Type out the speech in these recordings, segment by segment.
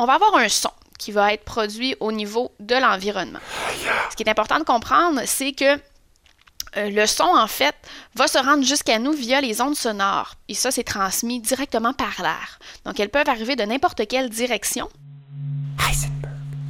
on va avoir un son qui va être produit au niveau de l'environnement. Ce qui est important de comprendre, c'est que le son, en fait, va se rendre jusqu'à nous via les ondes sonores. Et ça, c'est transmis directement par l'air. Donc, elles peuvent arriver de n'importe quelle direction. Heisenberg.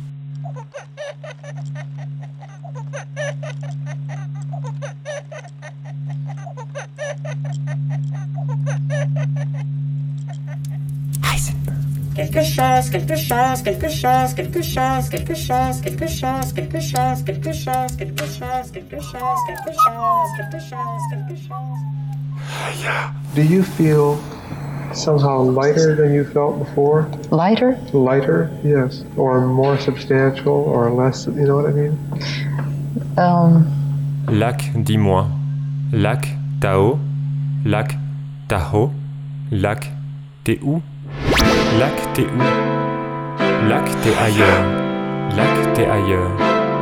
Heisenberg. Quelque chose, quelque chose, quelque chose, quelque chose, quelque chose, quelque chose, quelque chose, quelque chose, quelque chose, quelque chose, quelque chose, quelque chose, quelque chose. Do you feel somehow lighter than you felt before? Lighter? Lighter, yes. Or more substantial or less, you know what I mean? Lac, dis-moi. Lac, Tao. Lac, Tahoe. Lac, t'es où? Lac, t'es où? Lac, t'es ailleurs. Lac, t'es ailleurs.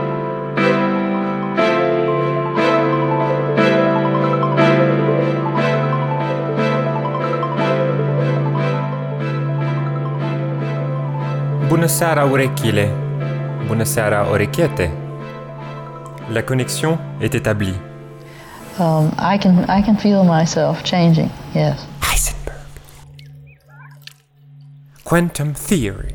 Bună seara, urechile. Bună seara, orecchiette. La connexion est établie. I can feel myself changing, yes. Heisenberg. Quantum theory.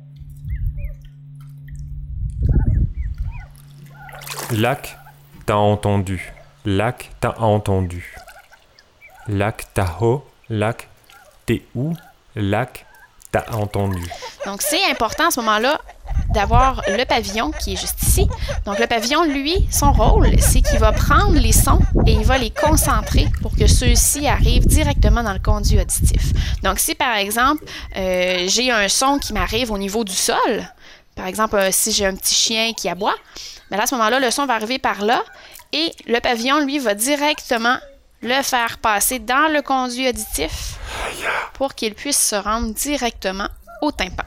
Lac, t'as entendu. Lac, t'as entendu. Lac, Tahoe. Lac, t'es où? Lac, t'as entendu. Donc, c'est important à ce moment-là d'avoir le pavillon qui est juste ici. Donc, le pavillon, lui, son rôle, c'est qu'il va prendre les sons et il va les concentrer pour que ceux-ci arrivent directement dans le conduit auditif. Donc, si, par exemple, j'ai un son qui m'arrive au niveau du sol, par exemple, si j'ai un petit chien qui aboie, bien là, à ce moment-là, le son va arriver par là et le pavillon, lui, va directement le faire passer dans le conduit auditif pour qu'il puisse se rendre directement au tympan.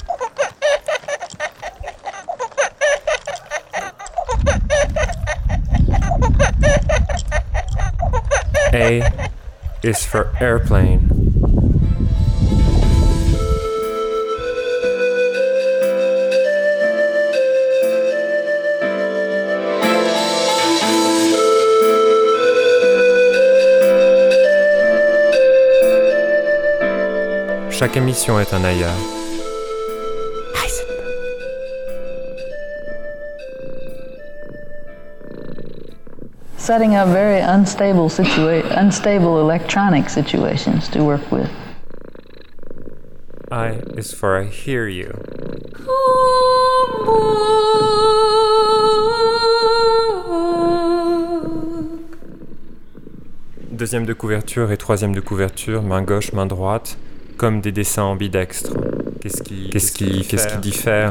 A is for airplane. Chaque émission est un ailleurs. Setting up very unstable electronic situations to work with. I is for I hear you. Deuxième de couverture et troisième de couverture, main gauche, main droite, comme des dessins ambidextres. Qu'est-ce qui diffère?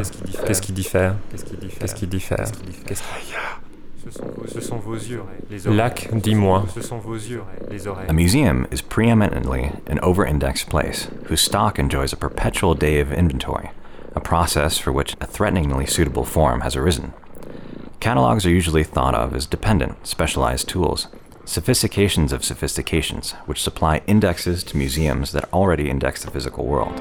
Ce sont vos yeux, les oreilles. Lac, dis-moi. Ce sont vos yeux, les oreilles. A museum is preeminently an over-indexed place whose stock enjoys a perpetual day of inventory, a process for which a threateningly suitable form has arisen. Catalogs are usually thought of as dependent, specialized tools, sophistications of sophistications, which supply indexes to museums that already index the physical world.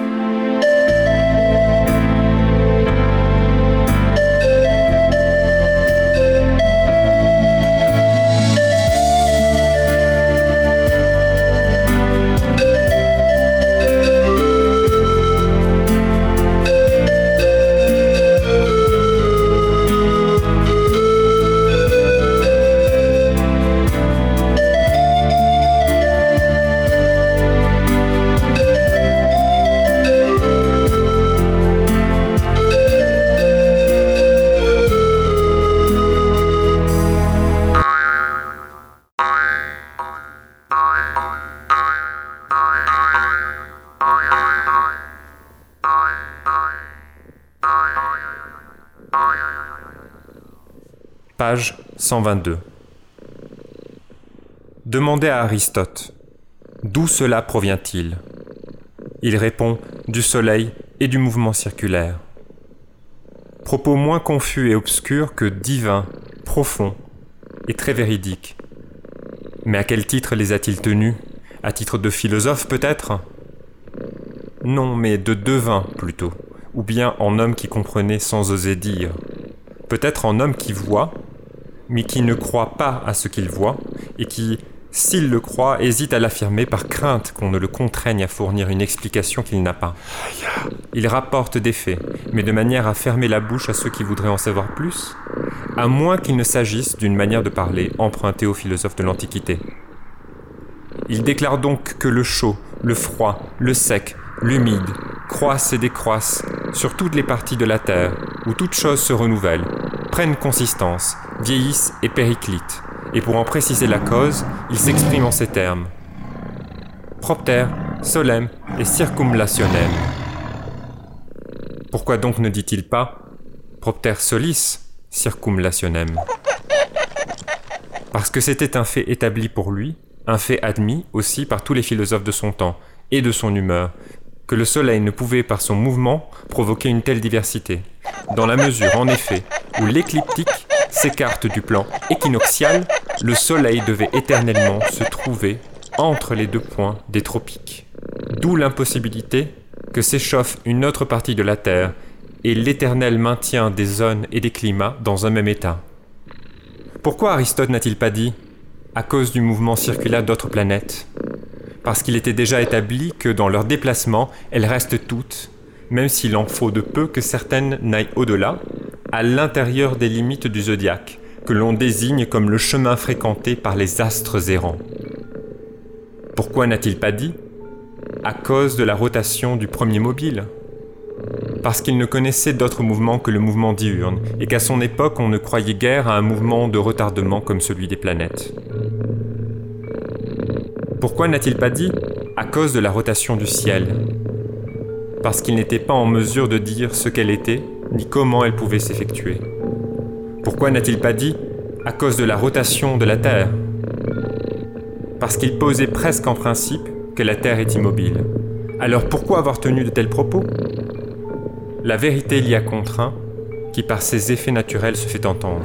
Page 122. Demandez à Aristote, d'où cela provient-il? Il répond du soleil et du mouvement circulaire. Propos moins confus et obscurs que divins, profonds et très véridiques. Mais à quel titre les a-t-il tenus? À titre de philosophe peut-être? Non, mais de devin plutôt, ou bien en homme qui comprenait sans oser dire, peut-être en homme qui voit, mais qui ne croit pas à ce qu'il voit, et qui, s'il le croit, hésite à l'affirmer par crainte qu'on ne le contraigne à fournir une explication qu'il n'a pas. Il rapporte des faits, mais de manière à fermer la bouche à ceux qui voudraient en savoir plus, à moins qu'il ne s'agisse d'une manière de parler empruntée aux philosophes de l'Antiquité. Il déclare donc que le chaud, le froid, le sec, l'humide, croissent et décroissent sur toutes les parties de la terre, où toutes choses se renouvellent, prennent consistance, vieillissent et périclitent, et pour en préciser la cause, il s'exprime en ces termes. Propter, solem et circumlationem. Pourquoi donc ne dit-il pas propter solis, circumlationem? Parce que c'était un fait établi pour lui, un fait admis aussi par tous les philosophes de son temps et de son humeur, que le soleil ne pouvait par son mouvement provoquer une telle diversité, dans la mesure en effet où l'écliptique s'écarte du plan équinoxial, le soleil devait éternellement se trouver entre les deux points des tropiques. D'où l'impossibilité que s'échauffe une autre partie de la Terre et l'éternel maintien des zones et des climats dans un même état. Pourquoi Aristote n'a-t-il pas dit « à cause du mouvement circulaire d'autres planètes » ? Parce qu'il était déjà établi que dans leur déplacement, elles restent toutes, même s'il en faut de peu que certaines n'aillent au-delà, à l'intérieur des limites du zodiaque, que l'on désigne comme le chemin fréquenté par les astres errants. Pourquoi n'a-t-il pas dit « à cause de la rotation du premier mobile » ? Parce qu'il ne connaissait d'autres mouvements que le mouvement diurne, et qu'à son époque on ne croyait guère à un mouvement de retardement comme celui des planètes. Pourquoi n'a-t-il pas dit « à cause de la rotation du ciel » ? Parce qu'il n'était pas en mesure de dire ce qu'elle était, ni comment elle pouvait s'effectuer. Pourquoi n'a-t-il pas dit « à cause de la rotation de la Terre » ? Parce qu'il posait presque en principe que la Terre est immobile. Alors pourquoi avoir tenu de tels propos ? La vérité l'y a contraint, qui par ses effets naturels se fait entendre.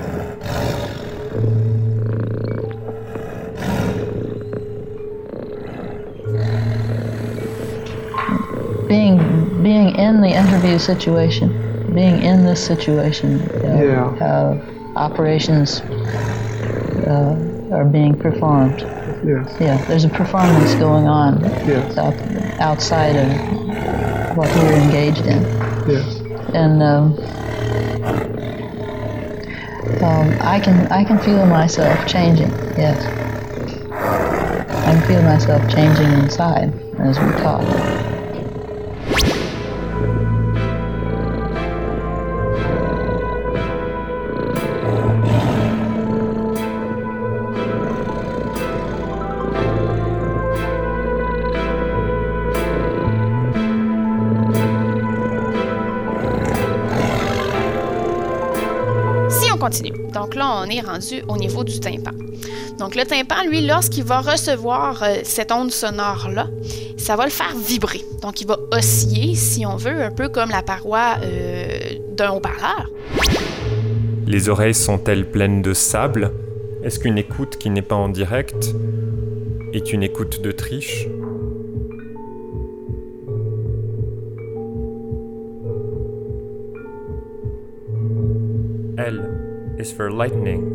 Being in the interview situation, being in this situation, operations are being performed. Yes. Yeah, there's a performance going on. Yes. Outside of what we're engaged in. Yes. And I can feel myself changing. Yes. I can feel myself changing inside as we talk. Continue. Donc là, on est rendu au niveau du tympan. Donc le tympan, lui, lorsqu'il va recevoir cette onde sonore-là, ça va le faire vibrer. Donc il va osciller, si on veut, un peu comme la paroi d'un haut-parleur. Les oreilles sont-elles pleines de sable ? Est-ce qu'une écoute qui n'est pas en direct est une écoute de triche ? L is for lightning.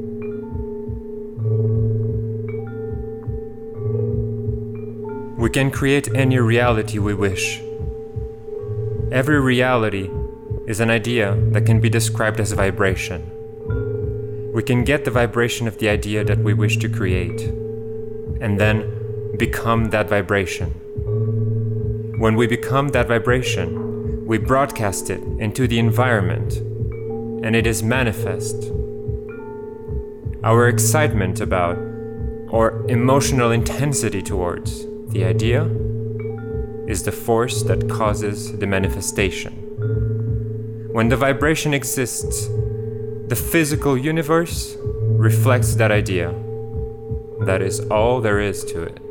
We can create any reality we wish. Every reality is an idea that can be described as a vibration. We can get the vibration of the idea that we wish to create, and then become that vibration. When we become that vibration, we broadcast it into the environment, and it is manifest. Our excitement about, or emotional intensity towards, the idea is the force that causes the manifestation. When the vibration exists, the physical universe reflects that idea. That is all there is to it.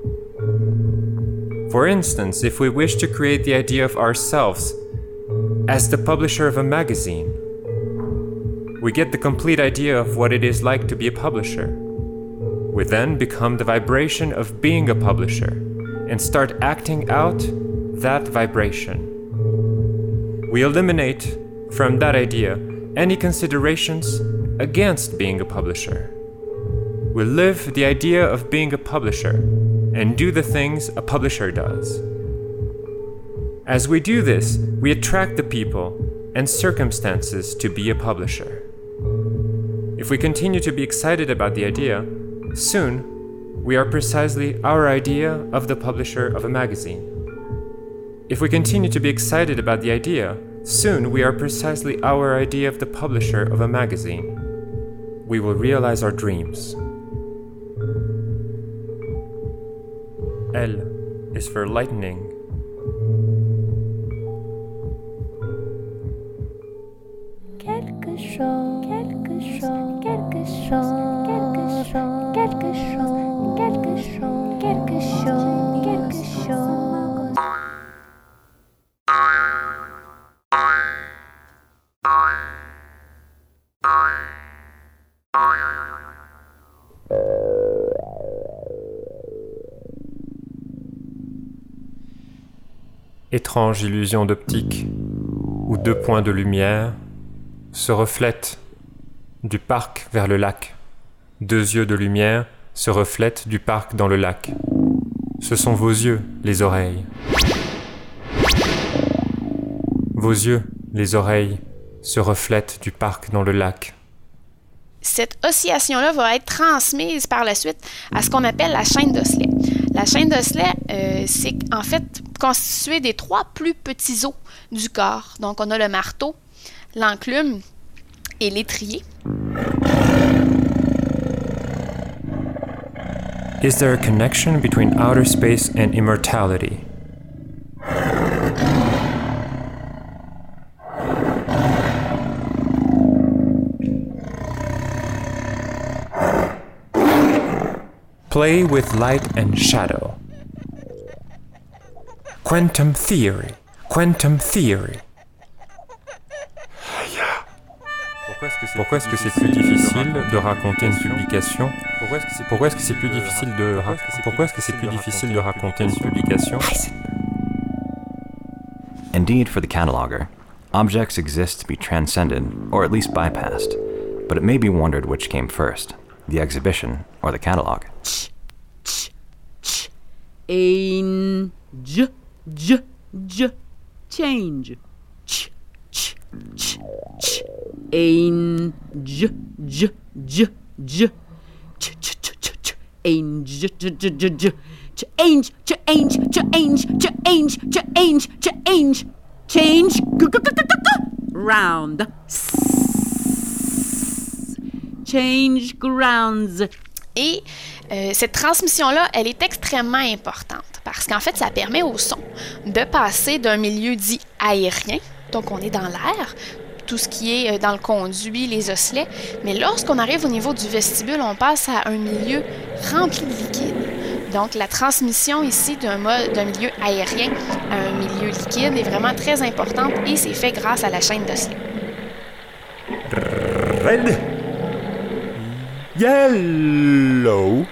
For instance, if we wish to create the idea of ourselves as the publisher of a magazine, we get the complete idea of what it is like to be a publisher. We then become the vibration of being a publisher and start acting out that vibration. We eliminate from that idea any considerations against being a publisher. We live the idea of being a publisher and do the things a publisher does. As we do this, we attract the people and circumstances to be a publisher. If we continue to be excited about the idea, soon we are precisely our idea of the publisher of a magazine. If we continue to be excited about the idea, soon we are precisely our idea of the publisher of a magazine. We will realize our dreams. L is for lightning. Quelque chose, quelque chose, quelque chose, quelque chose, quelque chose, quelque chose, quelque chose, quelque chose. Étrange illusion d'optique, où deux points de lumière se reflètent du parc vers le lac. Deux yeux de lumière se reflètent du parc dans le lac. Ce sont vos yeux, les oreilles. Vos yeux, les oreilles, se reflètent du parc dans le lac. Cette oscillation-là va être transmise par la suite à ce qu'on appelle la chaîne d'osselets. La chaîne d'osselets, c'est en fait constitué des trois plus petits os du corps. Donc, on a le marteau, l'enclume et l'étrier. Is there a connection between outer space and immortality? Play with light and shadow. Quantum theory. Quantum theory. Pourquoi est-ce que c'est plus difficile de raconter une publication? Pourquoi est-ce que c'est plus difficile de raconter une publication? Indeed, for the cataloger, objects exist to be transcended, or at least bypassed, but it may be wondered which came first, the exhibition or the catalog. Change. Change round. Change grounds. Et cette transmission-là, elle est extrêmement importante parce qu'en fait, ça permet au son de passer d'un milieu dit aérien, donc on est dans l'air, tout ce qui est dans le conduit, les osselets, mais lorsqu'on arrive au niveau du vestibule, on passe à un milieu rempli de liquide. Donc la transmission ici d'un milieu aérien à un milieu liquide est vraiment très importante et c'est fait grâce à la chaîne d'osselets. Red, yellow,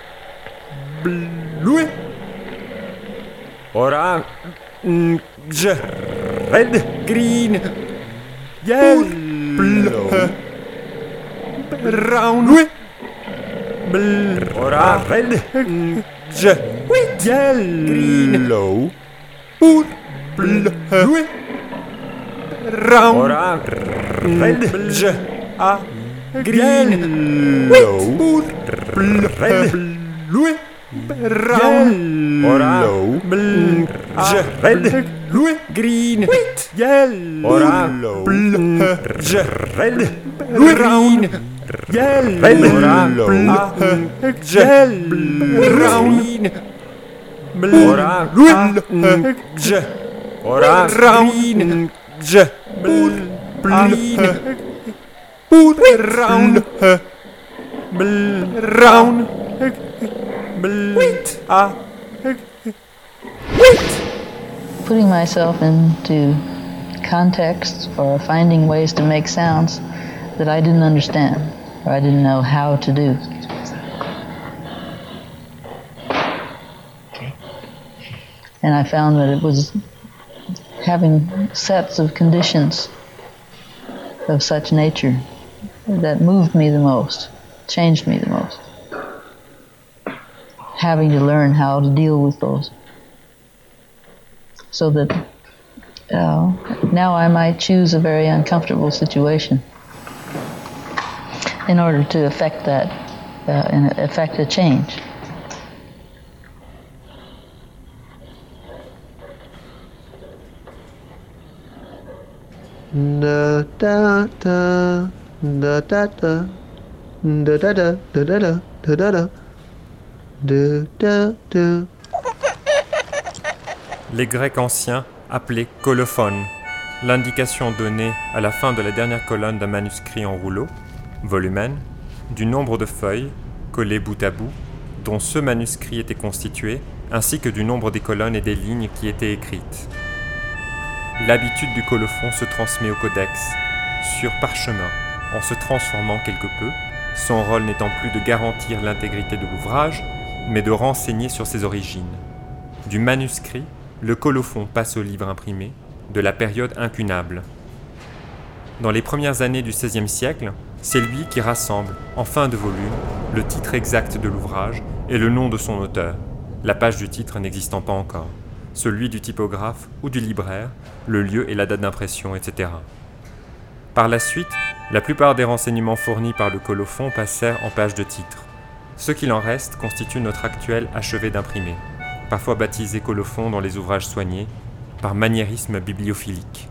blue, orange, red, green, yellow, brown, orange, red, yellow, blue, round, orange, red, green, yellow, red, blue, round, orange, red, green, yellow, orange, red, green, yellow, Putting myself into contexts or finding ways to make sounds that I didn't understand or I didn't know how to do. And I found that it was having sets of conditions of such nature that moved me the most, changed me the most. Having to learn how to deal with those. So that now I might choose a very uncomfortable situation in order to affect that, and affect a change. Da da da da da da da da da da da da da da da. Les Grecs anciens appelaient colophone l'indication donnée à la fin de la dernière colonne d'un manuscrit en rouleau, volumen, du nombre de feuilles collées bout à bout dont ce manuscrit était constitué, ainsi que du nombre des colonnes et des lignes qui étaient écrites. L'habitude du colophon se transmet au codex, sur parchemin, en se transformant quelque peu, son rôle n'étant plus de garantir l'intégrité de l'ouvrage, mais de renseigner sur ses origines. Du manuscrit, le colophon passe au livre imprimé, de la période incunable. Dans les premières années du XVIe siècle, c'est lui qui rassemble, en fin de volume, le titre exact de l'ouvrage et le nom de son auteur, la page du titre n'existant pas encore, celui du typographe ou du libraire, le lieu et la date d'impression, etc. Par la suite, la plupart des renseignements fournis par le colophon passèrent en page de titre. Ce qu'il en reste constitue notre actuel achevé d'imprimer, parfois baptisé colophon dans les ouvrages soignés, par maniérisme bibliophilique.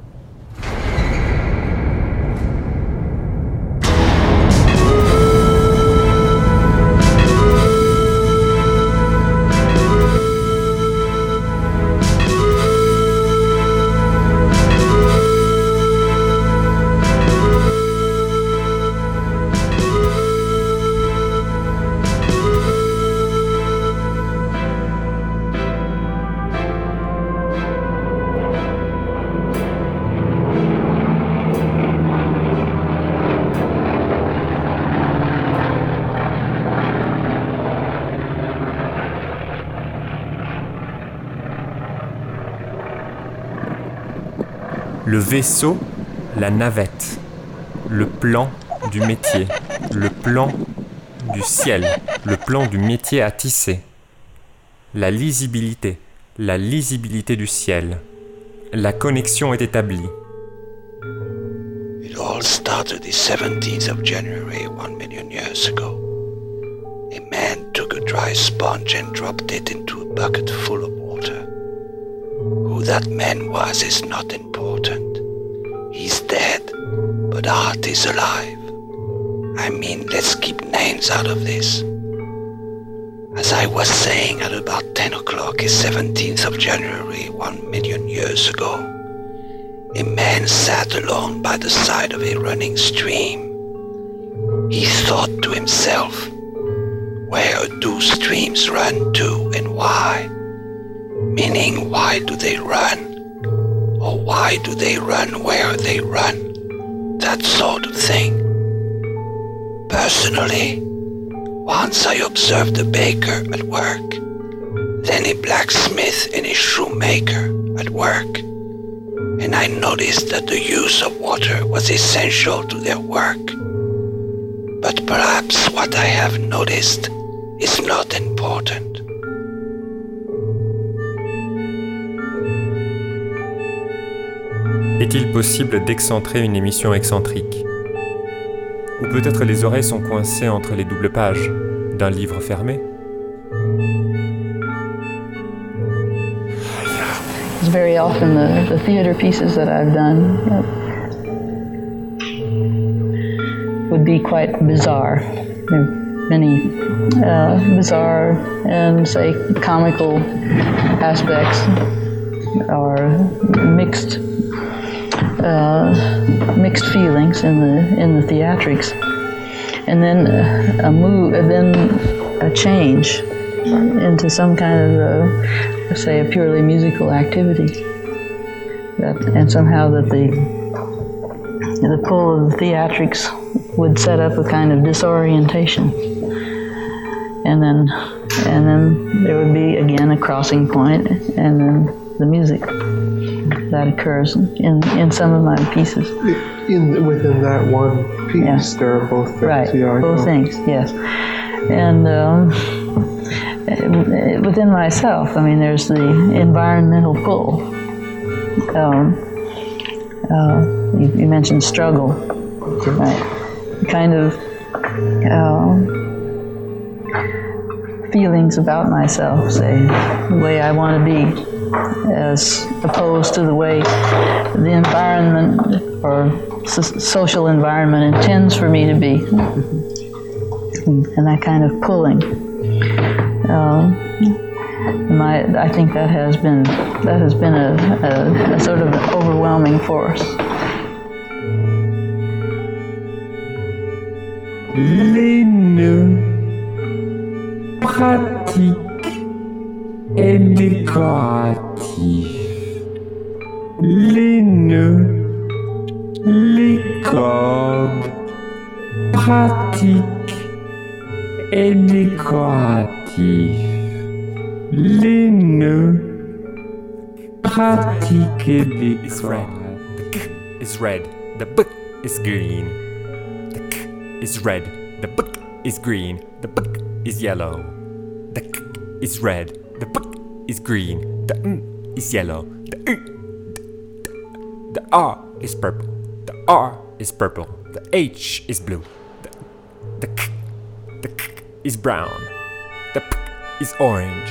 Le vaisseau, la navette, le plan du métier, le plan du ciel, le plan du métier à tisser, la lisibilité du ciel, la connexion est établie. It all started the 17th of January 1 million years ago. A man took a dry sponge and dropped it into a bucket full of water. Who that man was is not important. He's dead, but art is alive. I mean, let's keep names out of this. As I was saying, at about 10 o'clock, the 17th of January 1 million years ago, a man sat alone by the side of a running stream. He thought to himself, where do streams run to and why? Meaning, why do they run? Or why do they run where they run? That sort of thing. Personally, once I observed a baker at work, then a blacksmith and a shoemaker at work, and I noticed that the use of water was essential to their work. But perhaps what I have noticed is not important. Est-il possible d'excentrer une émission excentrique? Ou peut-être les oreilles sont coincées entre les doubles pages d'un livre fermé? It's very often the theater pieces that I've done would be quite bizarre. There are many bizarre and, say, comical aspects or mixed feelings in the theatrics, and then a change into some kind of say a purely musical activity, and somehow that the pull of the theatrics would set up a kind of disorientation, and then there would be again a crossing point, and then the music. that occurs in some of my pieces. Within that one piece, Yeah. there are both things. Right, Yeah, I both know. things, yes. And within myself, I mean, there's the environmental pull. You mentioned struggle, right? Kind of feelings about myself, say, the way I want to be, as opposed to the way the environment or social environment intends for me to be, and that kind of pulling. I think that has been a sort of overwhelming force. Les nœuds pratiques et décoratifs. Les nœuds, les cordes pratiques et décoratifs. Les nœuds pratiques et décoratifs. The k is red, the b is green. The k is red, the b is green, the b is yellow. The k is red, the b is green, the is yellow. The R is purple, the R is purple, the H is blue. The k is brown, the p is orange.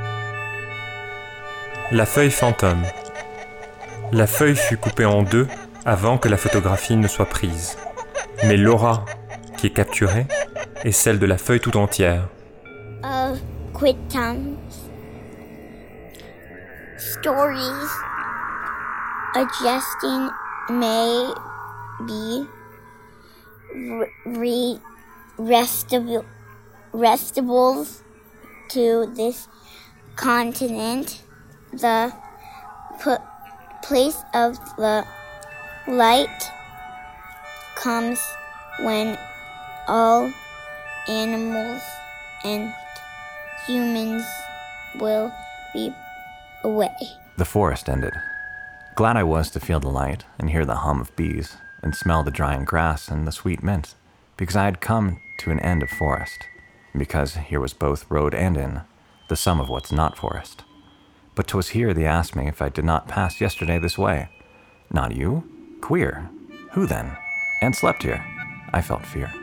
La feuille fantôme. La feuille fut coupée en deux avant que la photographie ne soit prise. Mais l'aura qui est capturée est celle de la feuille tout entière. Quick times. Stories adjusting may be restables to this continent. The place of the light comes when all animals and humans will be away. The forest ended. Glad I was to feel the light and hear the hum of bees and smell the drying grass and the sweet mint, because I had come to an end of forest, and because here was both road and inn, the sum of what's not forest. But 'twas here they asked me if I did not pass yesterday this way. Not you? Queer. Who then? And slept here. I felt fear.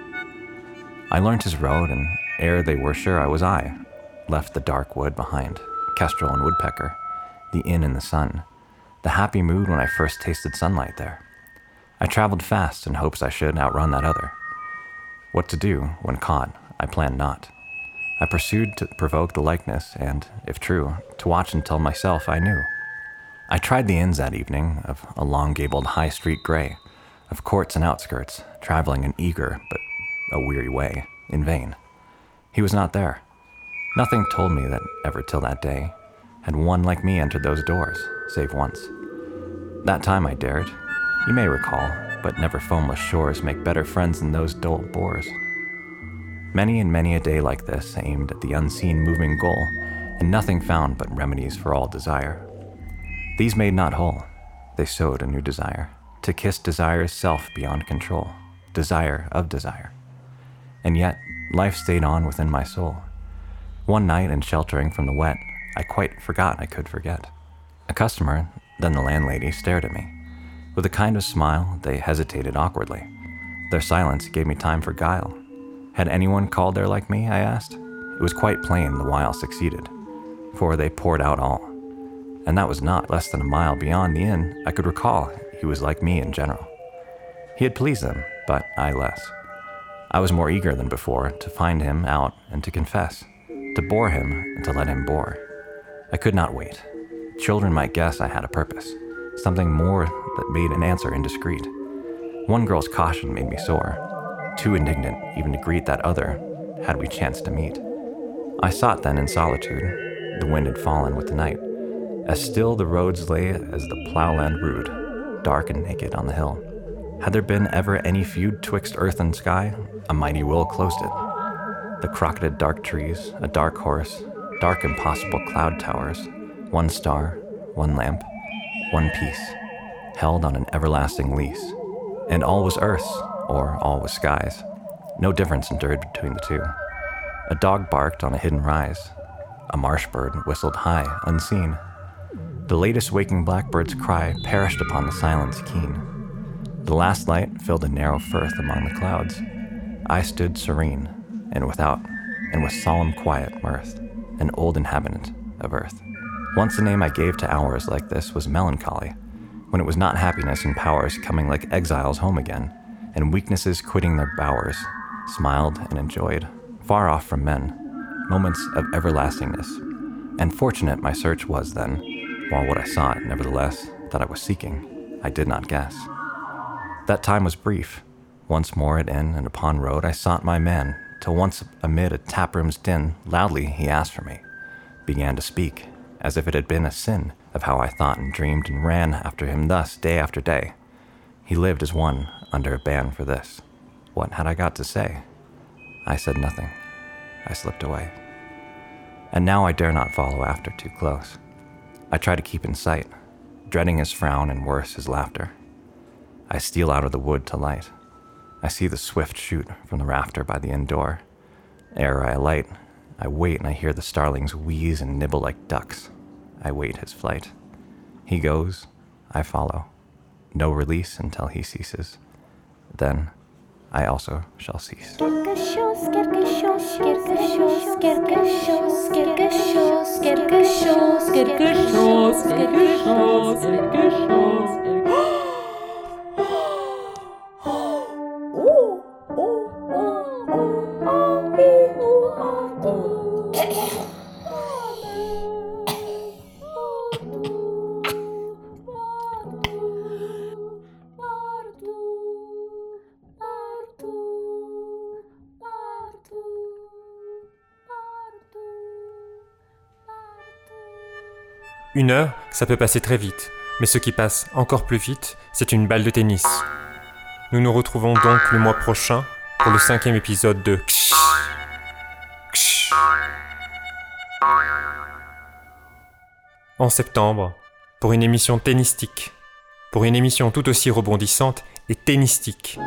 I learnt his road, and ere they were sure I was I, left the dark wood behind, kestrel and woodpecker, the inn in the sun, the happy mood when I first tasted sunlight there. I traveled fast in hopes I should outrun that other. What to do when caught, I planned not. I pursued to provoke the likeness, and, if true, to watch and tell myself I knew. I tried the inns that evening, of a long-gabled high street gray, of courts and outskirts, traveling an eager but a weary way, in vain. He was not there. Nothing told me that ever till that day had one like me entered those doors, save once. That time I dared, you may recall, but never foamless shores make better friends than those dull bores. Many and many a day like this aimed at the unseen moving goal, and nothing found but remedies for all desire. These made not whole, they sowed a new desire, to kiss desire's self beyond control, desire of desire. And yet, life stayed on within my soul. One night, in sheltering from the wet, I quite forgot I could forget. A customer, then the landlady, stared at me. With a kind of smile, they hesitated awkwardly. Their silence gave me time for guile. Had anyone called there like me, I asked? It was quite plain the while succeeded, for they poured out all. And that was not less than a mile beyond the inn. I could recall he was like me in general. He had pleased them, but I less. I was more eager than before to find him out and to confess, to bore him and to let him bore. I could not wait. Children might guess I had a purpose, something more that made an answer indiscreet. One girl's caution made me sore, too indignant even to greet that other had we chanced to meet. I sought then in solitude. The wind had fallen with the night. As still the roads lay as the ploughland rude, dark and naked on the hill. Had there been ever any feud twixt earth and sky, a mighty will closed it. The crocketed dark trees, a dark horse, dark impossible cloud towers, one star, one lamp, one piece, held on an everlasting lease. And all was earth's, or all was sky's. No difference endured between the two. A dog barked on a hidden rise. A marsh bird whistled high, unseen. The latest waking blackbird's cry perished upon the silence keen. The last light filled a narrow firth among the clouds. I stood serene, and without, and with solemn quiet mirth, an old inhabitant of earth. Once the name I gave to hours like this was melancholy, when it was not happiness and powers coming like exiles home again, and weaknesses quitting their bowers, smiled and enjoyed, far off from men, moments of everlastingness. And fortunate my search was then, while what I sought, nevertheless, that I was seeking, I did not guess. That time was brief. Once more at inn and upon road I sought my man, till once amid a taproom's din, loudly he asked for me, began to speak, as if it had been a sin, of how I thought and dreamed and ran after him thus day after day. He lived as one under a ban for this. What had I got to say? I said nothing. I slipped away. And now I dare not follow after too close. I try to keep in sight, dreading his frown and worse his laughter. I steal out of the wood to light. I see the swift shoot from the rafter by the inn door. Ere I alight, I wait and I hear the starlings wheeze and nibble like ducks. I wait his flight. He goes, I follow. No release until he ceases. Then I also shall cease. Une heure, ça peut passer très vite, mais ce qui passe encore plus vite, c'est une balle de tennis. Nous nous retrouvons donc le mois prochain pour le 5e épisode de Ksh. Ksh. En septembre, pour une émission tennistique, pour une émission tout aussi rebondissante et tennistique.